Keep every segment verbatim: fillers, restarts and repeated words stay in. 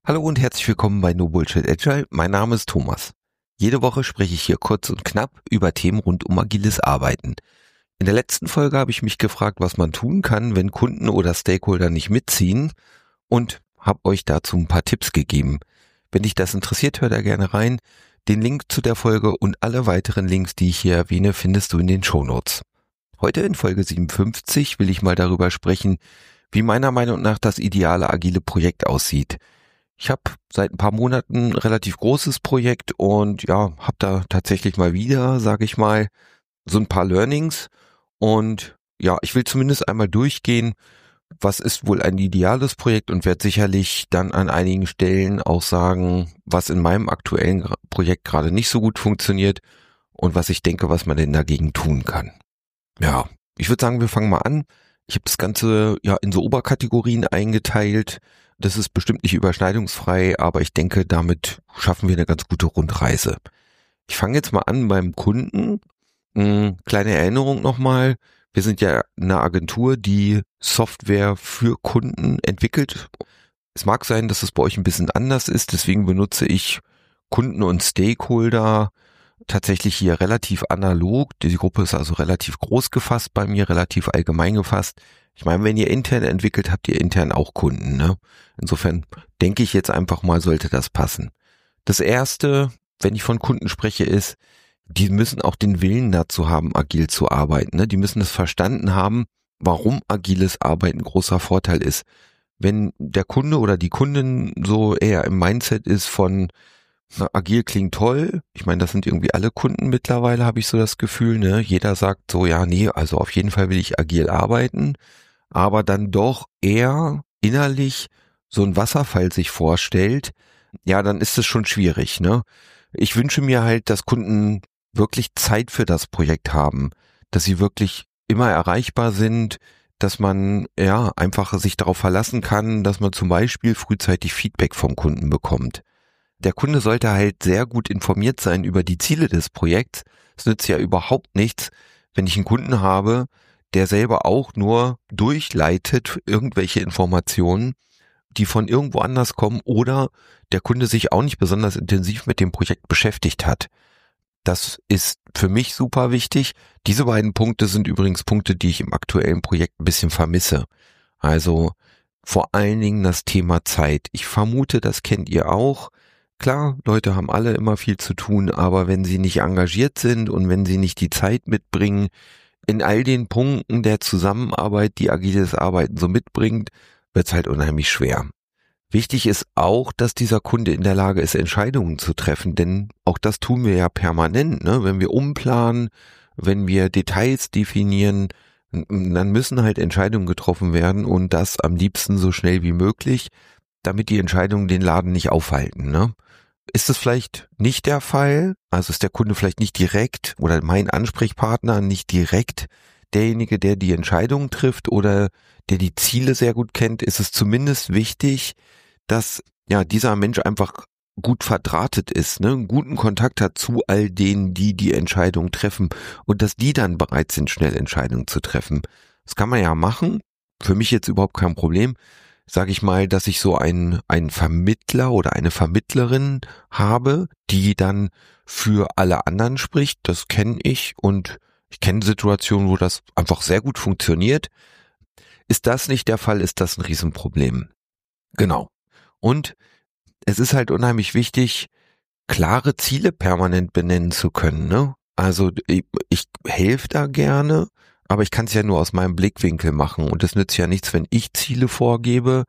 Hallo und herzlich willkommen bei No Bullshit Agile. Mein Name ist Thomas. Jede Woche spreche ich hier kurz und knapp über Themen rund um agiles Arbeiten. In der letzten Folge habe ich mich gefragt, was man tun kann, wenn Kunden oder Stakeholder nicht mitziehen, und habe euch dazu ein paar Tipps gegeben. Wenn dich das interessiert, hör da gerne rein. Den Link zu der Folge und alle weiteren Links, die ich hier erwähne, findest du in den Shownotes. Heute in Folge siebenundfünfzig will ich mal darüber sprechen, wie meiner Meinung nach das ideale agile Projekt aussieht. Ich habe seit ein paar Monaten ein relativ großes Projekt und ja, habe da tatsächlich mal wieder, sage ich mal, so ein paar Learnings, und ja, ich will zumindest einmal durchgehen, was ist wohl ein ideales Projekt, und werde sicherlich dann an einigen Stellen auch sagen, was in meinem aktuellen Projekt gerade nicht so gut funktioniert und was ich denke, was man denn dagegen tun kann. Ja, ich würde sagen, wir fangen mal an. Ich habe das Ganze ja in so Oberkategorien eingeteilt. Das ist bestimmt nicht überschneidungsfrei, aber ich denke, damit schaffen wir eine ganz gute Rundreise. Ich fange jetzt mal an beim Kunden. Hm, kleine Erinnerung nochmal. Wir sind ja eine Agentur, die Software für Kunden entwickelt. Es mag sein, dass es bei euch ein bisschen anders ist, deswegen benutze ich Kunden und Stakeholder tatsächlich hier relativ analog. Die Gruppe ist also relativ groß gefasst bei mir, relativ allgemein gefasst. Ich meine, wenn ihr intern entwickelt, habt ihr intern auch Kunden, ne? Insofern denke ich jetzt einfach mal, sollte das passen. Das erste, wenn ich von Kunden spreche, ist, die müssen auch den Willen dazu haben, agil zu arbeiten, ne? Die müssen es verstanden haben, warum agiles Arbeiten ein großer Vorteil ist. Wenn der Kunde oder die Kundin so eher im Mindset ist von, na, agil klingt toll. Ich meine, das sind irgendwie alle Kunden mittlerweile, habe ich so das Gefühl, ne? Jeder sagt so, ja, nee, also auf jeden Fall will ich agil arbeiten, aber dann doch eher innerlich so ein Wasserfall sich vorstellt, ja, dann ist es schon schwierig, ne? Ich wünsche mir halt, dass Kunden wirklich Zeit für das Projekt haben, dass sie wirklich immer erreichbar sind, dass man ja einfach sich darauf verlassen kann, dass man zum Beispiel frühzeitig Feedback vom Kunden bekommt. Der Kunde sollte halt sehr gut informiert sein über die Ziele des Projekts. Es nützt ja überhaupt nichts, wenn ich einen Kunden habe, der selber auch nur durchleitet irgendwelche Informationen, die von irgendwo anders kommen, oder der Kunde sich auch nicht besonders intensiv mit dem Projekt beschäftigt hat. Das ist für mich super wichtig. Diese beiden Punkte sind übrigens Punkte, die ich im aktuellen Projekt ein bisschen vermisse. Also vor allen Dingen das Thema Zeit. Ich vermute, das kennt ihr auch. Klar, Leute haben alle immer viel zu tun, aber wenn sie nicht engagiert sind und wenn sie nicht die Zeit mitbringen, in all den Punkten der Zusammenarbeit, die agiles Arbeiten so mitbringt, wird es halt unheimlich schwer. Wichtig ist auch, dass dieser Kunde in der Lage ist, Entscheidungen zu treffen, denn auch das tun wir ja permanent, ne? Wenn wir umplanen, wenn wir Details definieren, dann müssen halt Entscheidungen getroffen werden, und das am liebsten so schnell wie möglich, damit die Entscheidungen den Laden nicht aufhalten, ne? Ist es vielleicht nicht der Fall, also ist der Kunde vielleicht nicht direkt oder mein Ansprechpartner nicht direkt derjenige, der die Entscheidungen trifft oder der die Ziele sehr gut kennt, ist es zumindest wichtig, dass ja dieser Mensch einfach gut verdrahtet ist, ne, einen guten Kontakt hat zu all denen, die die Entscheidungen treffen, und dass die dann bereit sind, schnell Entscheidungen zu treffen. Das kann man ja machen. Für mich jetzt überhaupt kein Problem. Sage ich mal, dass ich so einen, einen Vermittler oder eine Vermittlerin habe, die dann für alle anderen spricht. Das kenne ich, und ich kenne Situationen, wo das einfach sehr gut funktioniert. Ist das nicht der Fall, ist das ein Riesenproblem. Genau. Und es ist halt unheimlich wichtig, klare Ziele permanent benennen zu können, ne? Also ich, ich helfe da gerne, aber ich kann es ja nur aus meinem Blickwinkel machen, und es nützt ja nichts, wenn ich Ziele vorgebe,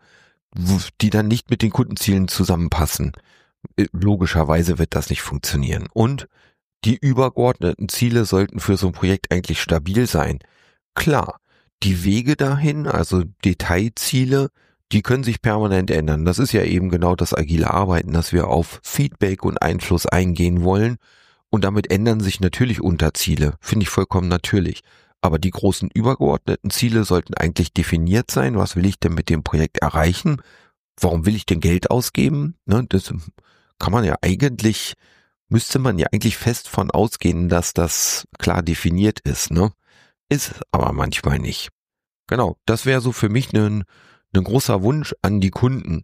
die dann nicht mit den Kundenzielen zusammenpassen. Logischerweise wird das nicht funktionieren. Und die übergeordneten Ziele sollten für so ein Projekt eigentlich stabil sein. Klar, die Wege dahin, also Detailziele, die können sich permanent ändern. Das ist ja eben genau das agile Arbeiten, dass wir auf Feedback und Einfluss eingehen wollen, und damit ändern sich natürlich Unterziele. Finde ich vollkommen natürlich. Aber die großen übergeordneten Ziele sollten eigentlich definiert sein. Was will ich denn mit dem Projekt erreichen? Warum will ich denn Geld ausgeben? Ne, das kann man ja eigentlich, müsste man ja eigentlich fest von ausgehen, dass das klar definiert ist, ne? Ist aber manchmal nicht. Genau, das wäre so für mich ein, ein großer Wunsch an die Kunden.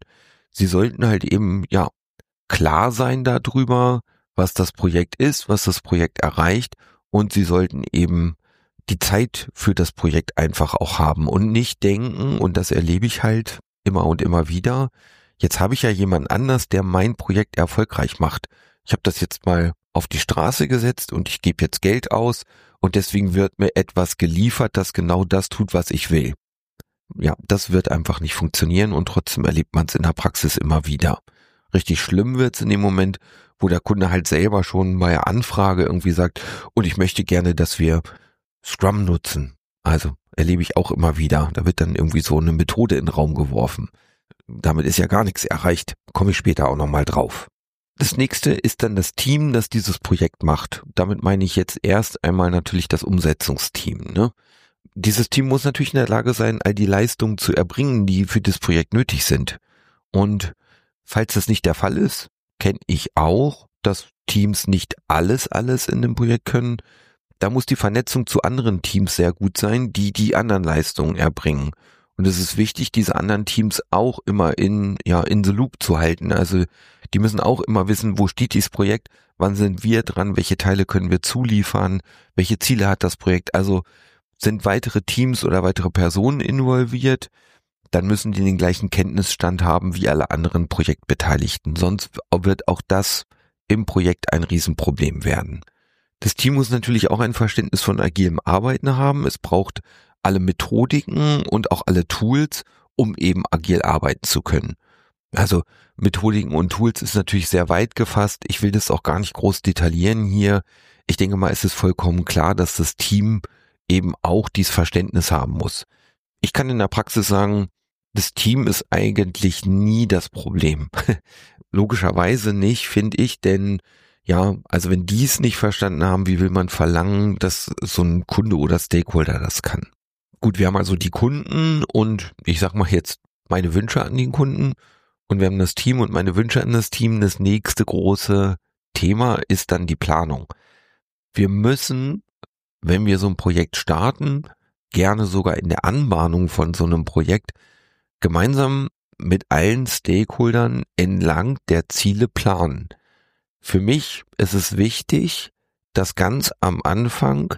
Sie sollten halt eben, ja, klar sein darüber, was das Projekt ist, was das Projekt erreicht, und sie sollten eben die Zeit für das Projekt einfach auch haben und nicht denken, und das erlebe ich halt immer und immer wieder, jetzt habe ich ja jemand anders, der mein Projekt erfolgreich macht. Ich habe das jetzt mal auf die Straße gesetzt und ich gebe jetzt Geld aus und deswegen wird mir etwas geliefert, das genau das tut, was ich will. Ja, das wird einfach nicht funktionieren und trotzdem erlebt man es in der Praxis immer wieder. Richtig schlimm wird's in dem Moment, wo der Kunde halt selber schon bei der Anfrage irgendwie sagt, und ich möchte gerne, dass wir Scrum nutzen. Also erlebe ich auch immer wieder. Da wird dann irgendwie so eine Methode in den Raum geworfen. Damit ist ja gar nichts erreicht. Komme ich später auch nochmal drauf. Das nächste ist dann das Team, das dieses Projekt macht. Damit meine ich jetzt erst einmal natürlich das Umsetzungsteam, ne? Dieses Team muss natürlich in der Lage sein, all die Leistungen zu erbringen, die für das Projekt nötig sind. Und falls das nicht der Fall ist, kenne ich auch, dass Teams nicht alles, alles in dem Projekt können. Da muss die Vernetzung zu anderen Teams sehr gut sein, die die anderen Leistungen erbringen. Und es ist wichtig, diese anderen Teams auch immer in, ja, in the loop zu halten. Also die müssen auch immer wissen, wo steht dieses Projekt, wann sind wir dran, welche Teile können wir zuliefern, welche Ziele hat das Projekt. Also sind weitere Teams oder weitere Personen involviert, dann müssen die den gleichen Kenntnisstand haben wie alle anderen Projektbeteiligten. Sonst wird auch das im Projekt ein Riesenproblem werden. Das Team muss natürlich auch ein Verständnis von agilem Arbeiten haben. Es braucht alle Methodiken und auch alle Tools, um eben agil arbeiten zu können. Also Methodiken und Tools ist natürlich sehr weit gefasst. Ich will das auch gar nicht groß detaillieren hier. Ich denke mal, es ist vollkommen klar, dass das Team eben auch dieses Verständnis haben muss. Ich kann in der Praxis sagen, das Team ist eigentlich nie das Problem. Logischerweise nicht, finde ich, denn ja, also wenn die es nicht verstanden haben, wie will man verlangen, dass so ein Kunde oder Stakeholder das kann? Gut, wir haben also die Kunden und ich sag mal jetzt meine Wünsche an den Kunden und wir haben das Team und meine Wünsche an das Team. Das nächste große Thema ist dann die Planung. Wir müssen, wenn wir so ein Projekt starten, gerne sogar in der Anbahnung von so einem Projekt, gemeinsam mit allen Stakeholdern entlang der Ziele planen. Für mich ist es wichtig, dass ganz am Anfang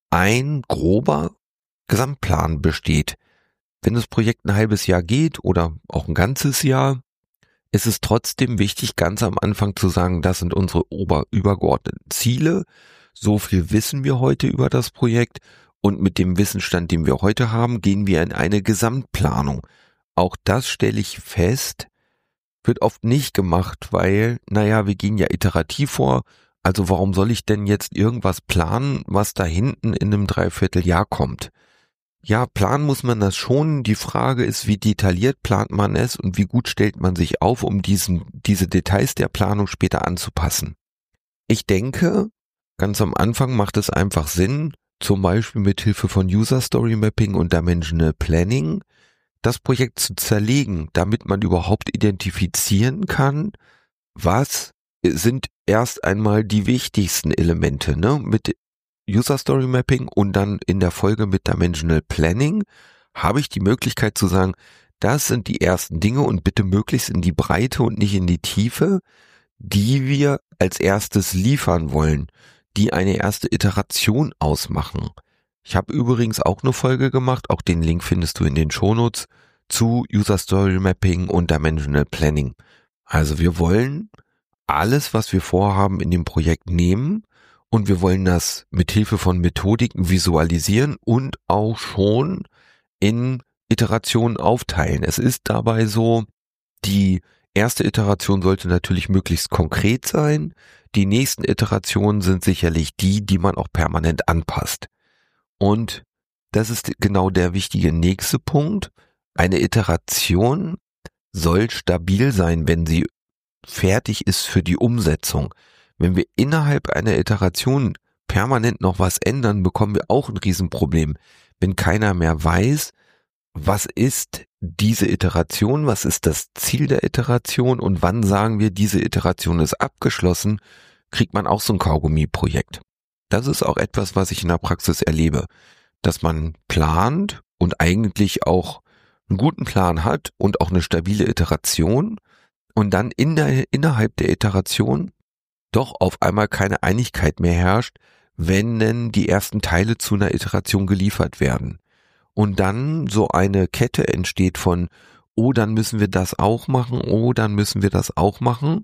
ein grober Gesamtplan besteht. Wenn das Projekt ein halbes Jahr geht oder auch ein ganzes Jahr, ist es trotzdem wichtig, ganz am Anfang zu sagen, das sind unsere ober übergeordneten Ziele. So viel wissen wir heute über das Projekt und mit dem Wissensstand, den wir heute haben, gehen wir in eine Gesamtplanung. Auch das stelle ich fest, wird oft nicht gemacht, weil, naja, wir gehen ja iterativ vor, also warum soll ich denn jetzt irgendwas planen, was da hinten in einem Dreivierteljahr kommt? Ja, planen muss man das schon, die Frage ist, wie detailliert plant man es und wie gut stellt man sich auf, um diesen, diese Details der Planung später anzupassen. Ich denke, ganz am Anfang macht es einfach Sinn, zum Beispiel mit Hilfe von User Story Mapping und Dimensional Planning, das Projekt zu zerlegen, damit man überhaupt identifizieren kann, was sind erst einmal die wichtigsten Elemente, ne? Mit User Story Mapping und dann in der Folge mit Dimensional Planning habe ich die Möglichkeit zu sagen, das sind die ersten Dinge und bitte möglichst in die Breite und nicht in die Tiefe, die wir als erstes liefern wollen, die eine erste Iteration ausmachen. Ich habe übrigens auch eine Folge gemacht, auch den Link findest du in den Shownotes, zu User Story Mapping und Dimensional Planning. Also wir wollen alles, was wir vorhaben, in dem Projekt nehmen und wir wollen das mit Hilfe von Methodiken visualisieren und auch schon in Iterationen aufteilen. Es ist dabei so, die erste Iteration sollte natürlich möglichst konkret sein. Die nächsten Iterationen sind sicherlich die, die man auch permanent anpasst. Und das ist genau der wichtige nächste Punkt. Eine Iteration soll stabil sein, wenn sie fertig ist für die Umsetzung. Wenn wir innerhalb einer Iteration permanent noch was ändern, bekommen wir auch ein Riesenproblem. Wenn keiner mehr weiß, was ist diese Iteration, was ist das Ziel der Iteration und wann sagen wir, diese Iteration ist abgeschlossen, kriegt man auch so ein Kaugummi-Projekt. Das ist auch etwas, was ich in der Praxis erlebe, dass man plant und eigentlich auch einen guten Plan hat und auch eine stabile Iteration, und dann in der, innerhalb der Iteration doch auf einmal keine Einigkeit mehr herrscht, wenn denn die ersten Teile zu einer Iteration geliefert werden. Und dann so eine Kette entsteht von, oh, dann müssen wir das auch machen, oh, dann müssen wir das auch machen.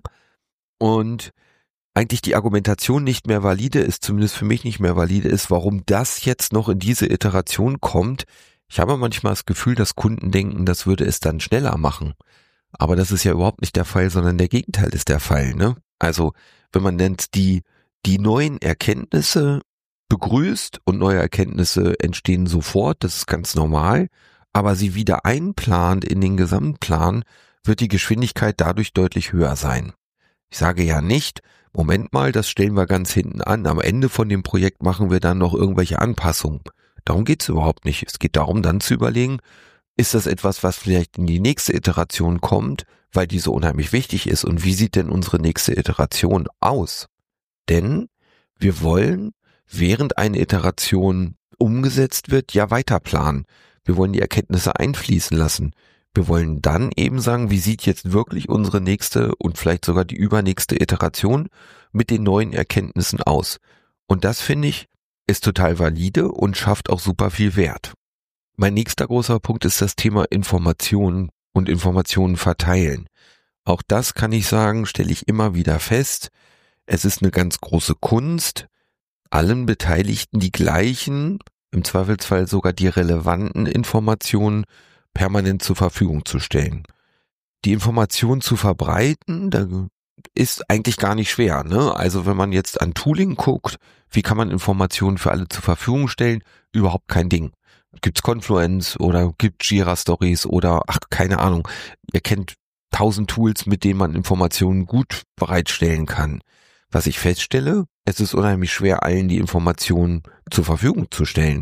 Und eigentlich die Argumentation nicht mehr valide ist, zumindest für mich nicht mehr valide ist, warum das jetzt noch in diese Iteration kommt. Ich habe manchmal das Gefühl, dass Kunden denken, das würde es dann schneller machen. Aber das ist ja überhaupt nicht der Fall, sondern der Gegenteil ist der Fall, ne? Also, wenn man nennt die, die neuen Erkenntnisse begrüßt und neue Erkenntnisse entstehen sofort, das ist ganz normal, aber sie wieder einplant in den Gesamtplan, wird die Geschwindigkeit dadurch deutlich höher sein. Ich sage ja nicht, Moment mal, das stellen wir ganz hinten an, am Ende von dem Projekt machen wir dann noch irgendwelche Anpassungen. Darum geht's überhaupt nicht. Es geht darum, dann zu überlegen, ist das etwas, was vielleicht in die nächste Iteration kommt, weil die so unheimlich wichtig ist, und wie sieht denn unsere nächste Iteration aus? Denn wir wollen, während eine Iteration umgesetzt wird, ja weiter planen. Wir wollen die Erkenntnisse einfließen lassen. Wir wollen dann eben sagen, wie sieht jetzt wirklich unsere nächste und vielleicht sogar die übernächste Iteration mit den neuen Erkenntnissen aus. Und das, finde ich, ist total valide und schafft auch super viel Wert. Mein nächster großer Punkt ist das Thema Informationen und Informationen verteilen. Auch das kann ich sagen, stelle ich immer wieder fest. Es ist eine ganz große Kunst, allen Beteiligten die gleichen, im Zweifelsfall sogar die relevanten Informationen permanent zur Verfügung zu stellen. Die Information zu verbreiten, da ist eigentlich gar nicht schwer, ne? Also wenn man jetzt an Tooling guckt, wie kann man Informationen für alle zur Verfügung stellen? Überhaupt kein Ding. Gibt's Confluence oder gibt Jira Stories oder ach, keine Ahnung. Ihr kennt tausend Tools, mit denen man Informationen gut bereitstellen kann. Was ich feststelle, es ist unheimlich schwer, allen die Informationen zur Verfügung zu stellen.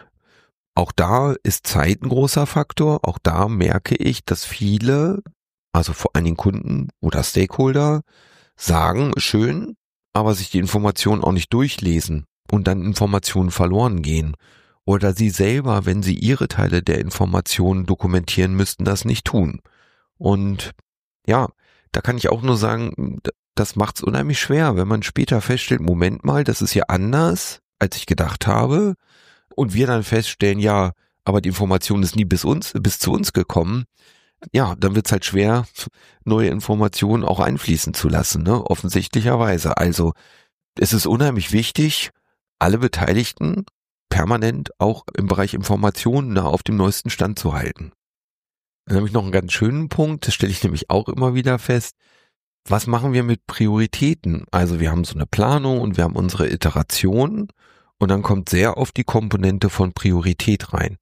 Auch da ist Zeit ein großer Faktor. Auch da merke ich, dass viele, also vor allen Dingen Kunden oder Stakeholder, sagen, schön, aber sich die Informationen auch nicht durchlesen und dann Informationen verloren gehen. Oder sie selber, wenn sie ihre Teile der Informationen dokumentieren müssten, das nicht tun. Und ja, da kann ich auch nur sagen, das macht's unheimlich schwer, wenn man später feststellt, Moment mal, das ist ja anders, als ich gedacht habe. Und wir dann feststellen, ja, aber die Information ist nie bis uns, bis zu uns gekommen. Ja, dann wird's halt schwer, neue Informationen auch einfließen zu lassen, ne? Offensichtlicherweise. Also, es ist unheimlich wichtig, alle Beteiligten permanent auch im Bereich Informationen nah auf dem neuesten Stand zu halten. Dann habe ich noch einen ganz schönen Punkt, das stelle ich nämlich auch immer wieder fest. Was machen wir mit Prioritäten? Also wir haben so eine Planung und wir haben unsere Iteration und dann kommt sehr oft die Komponente von Priorität rein.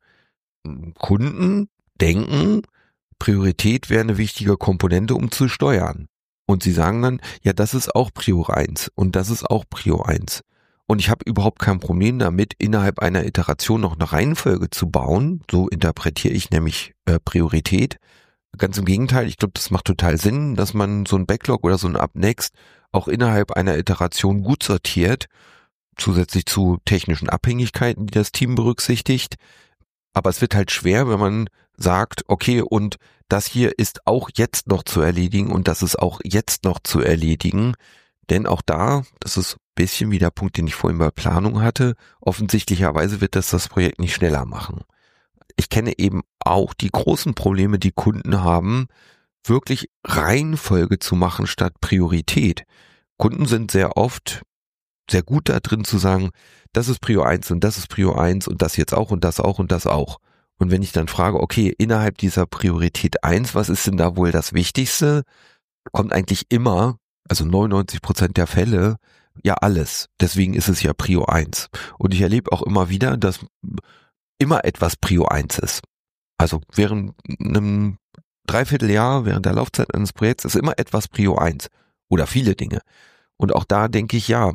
Kunden denken, Priorität wäre eine wichtige Komponente, um zu steuern. Und sie sagen dann, ja, das ist auch Prio eins und das ist auch Prio eins. Und ich habe überhaupt kein Problem damit, innerhalb einer Iteration noch eine Reihenfolge zu bauen. So interpretiere ich nämlich äh, Priorität. Ganz im Gegenteil, ich glaube, das macht total Sinn, dass man so ein Backlog oder so ein Up-Next auch innerhalb einer Iteration gut sortiert, zusätzlich zu technischen Abhängigkeiten, die das Team berücksichtigt. Aber es wird halt schwer, wenn man sagt, okay, und das hier ist auch jetzt noch zu erledigen und das ist auch jetzt noch zu erledigen. Denn auch da, das ist ein bisschen wie der Punkt, den ich vorhin bei Planung hatte, offensichtlicherweise wird das das Projekt nicht schneller machen. Ich kenne eben auch die großen Probleme, die Kunden haben, wirklich Reihenfolge zu machen statt Priorität. Kunden sind sehr oft sehr gut da drin zu sagen, das ist Prio eins und das ist Prio eins und das jetzt auch und das auch und das auch. Und wenn ich dann frage, okay, innerhalb dieser Priorität eins, was ist denn da wohl das Wichtigste, kommt eigentlich immer, also neunundneunzig Prozent der Fälle, ja alles. Deswegen ist es ja Prio eins. Und ich erlebe auch immer wieder, dass immer etwas Prio eins ist. Also während einem Dreivierteljahr, während der Laufzeit eines Projekts ist immer etwas Prio eins. Oder viele Dinge. Und auch da denke ich, ja,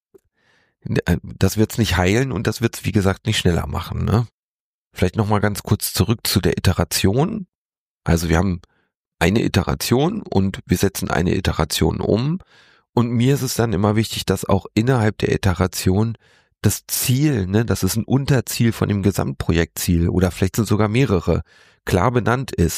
das wird's nicht heilen und das wird's, wie gesagt, nicht schneller machen, ne? Vielleicht nochmal ganz kurz zurück zu der Iteration. Also wir haben eine Iteration und wir setzen eine Iteration um. Und mir ist es dann immer wichtig, dass auch innerhalb der Iteration das Ziel, ne, das ist ein Unterziel von dem Gesamtprojektziel oder vielleicht sind sogar mehrere, klar benannt ist.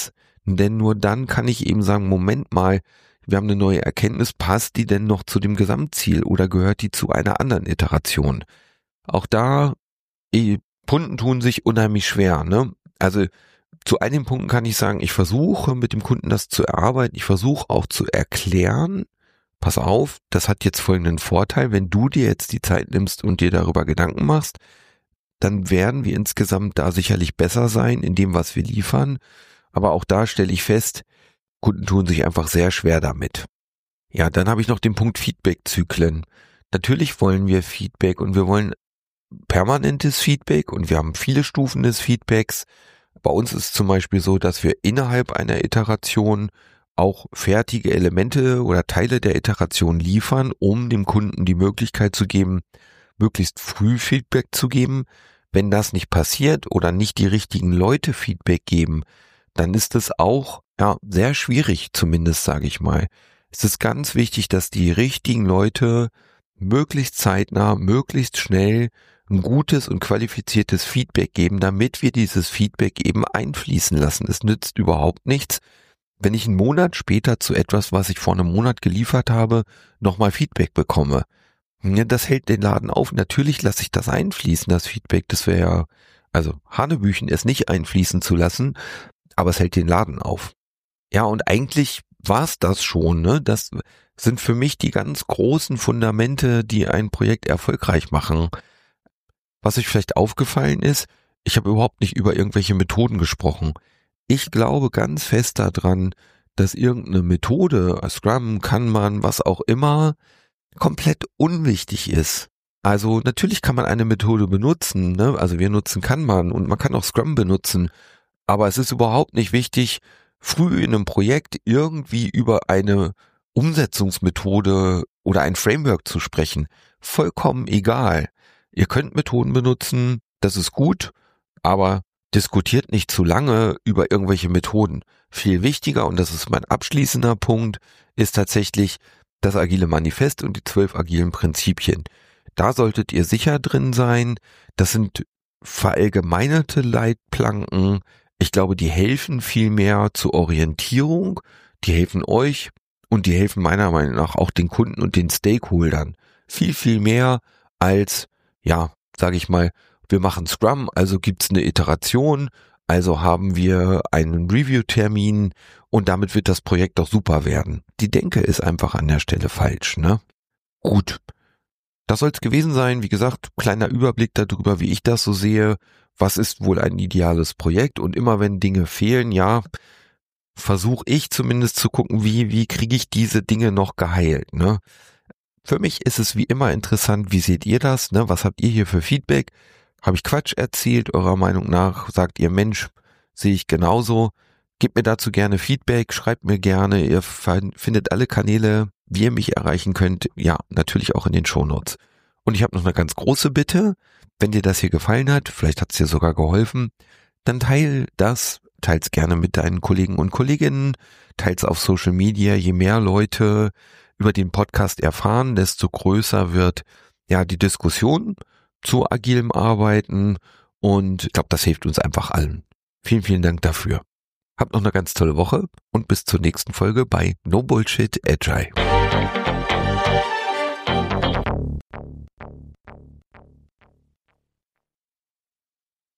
Denn nur dann kann ich eben sagen, Moment mal, wir haben eine neue Erkenntnis, passt die denn noch zu dem Gesamtziel oder gehört die zu einer anderen Iteration? Auch da, Kunden tun sich unheimlich schwer, ne? Also zu einigen Punkten kann ich sagen, ich versuche mit dem Kunden das zu erarbeiten, ich versuche auch zu erklären, pass auf, das hat jetzt folgenden Vorteil, wenn du dir jetzt die Zeit nimmst und dir darüber Gedanken machst, dann werden wir insgesamt da sicherlich besser sein in dem, was wir liefern. Aber auch da stelle ich fest, Kunden tun sich einfach sehr schwer damit. Ja, dann habe ich noch den Punkt Feedback-Zyklen. Natürlich wollen wir Feedback und wir wollen permanentes Feedback und wir haben viele Stufen des Feedbacks. Bei uns ist es zum Beispiel so, dass wir innerhalb einer Iteration auch fertige Elemente oder Teile der Iteration liefern, um dem Kunden die Möglichkeit zu geben, möglichst früh Feedback zu geben. Wenn das nicht passiert oder nicht die richtigen Leute Feedback geben, dann ist es auch ja sehr schwierig, zumindest sage ich mal. Es ist ganz wichtig, dass die richtigen Leute möglichst zeitnah, möglichst schnell ein gutes und qualifiziertes Feedback geben, damit wir dieses Feedback eben einfließen lassen. Es nützt überhaupt nichts, wenn ich einen Monat später zu etwas, was ich vor einem Monat geliefert habe, nochmal Feedback bekomme. Das hält den Laden auf. Natürlich lasse ich das einfließen, das Feedback. Das wäre ja, also Hanebüchen, es nicht einfließen zu lassen, aber es hält den Laden auf. Ja, und eigentlich war es das schon, ne? Das sind für mich die ganz großen Fundamente, die ein Projekt erfolgreich machen. Was euch vielleicht aufgefallen ist, ich habe überhaupt nicht über irgendwelche Methoden gesprochen. Ich glaube ganz fest daran, dass irgendeine Methode, Scrum, Kanban, was auch immer, komplett unwichtig ist. Also natürlich kann man eine Methode benutzen, ne? Also wir nutzen Kanban und man kann auch Scrum benutzen, aber es ist überhaupt nicht wichtig, früh in einem Projekt irgendwie über eine Umsetzungsmethode oder ein Framework zu sprechen. Vollkommen egal. Ihr könnt Methoden benutzen, das ist gut, aber diskutiert nicht zu lange über irgendwelche Methoden. Viel wichtiger, und das ist mein abschließender Punkt, ist tatsächlich das agile Manifest und die zwölf agilen Prinzipien. Da solltet ihr sicher drin sein. Das sind verallgemeinerte Leitplanken. Ich glaube, die helfen viel mehr zur Orientierung. Die helfen euch und die helfen meiner Meinung nach auch den Kunden und den Stakeholdern. Viel, viel mehr als, ja, sage ich mal, wir machen Scrum, also gibt's eine Iteration, also haben wir einen Review-Termin und damit wird das Projekt doch super werden. Die Denke ist einfach an der Stelle falsch, ne? Gut, das soll es gewesen sein. Wie gesagt, kleiner Überblick darüber, wie ich das so sehe. Was ist wohl ein ideales Projekt? Und immer wenn Dinge fehlen, ja, versuche ich zumindest zu gucken, wie wie kriege ich diese Dinge noch geheilt, ne? Für mich ist es wie immer interessant, wie seht ihr das, ne? Was habt ihr hier für Feedback? Habe ich Quatsch erzählt, eurer Meinung nach? Sagt ihr, Mensch, sehe ich genauso? Gebt mir dazu gerne Feedback, schreibt mir gerne. Ihr findet alle Kanäle, wie ihr mich erreichen könnt, ja, natürlich auch in den Shownotes. Und ich habe noch eine ganz große Bitte. Wenn dir das hier gefallen hat, vielleicht hat es dir sogar geholfen, dann teil das, teils gerne mit deinen Kollegen und Kolleginnen, teils auf Social Media. Je mehr Leute über den Podcast erfahren, desto größer wird ja die Diskussion zu agilem Arbeiten und ich glaube, das hilft uns einfach allen. Vielen, vielen Dank dafür. Habt noch eine ganz tolle Woche und bis zur nächsten Folge bei No Bullshit Agile.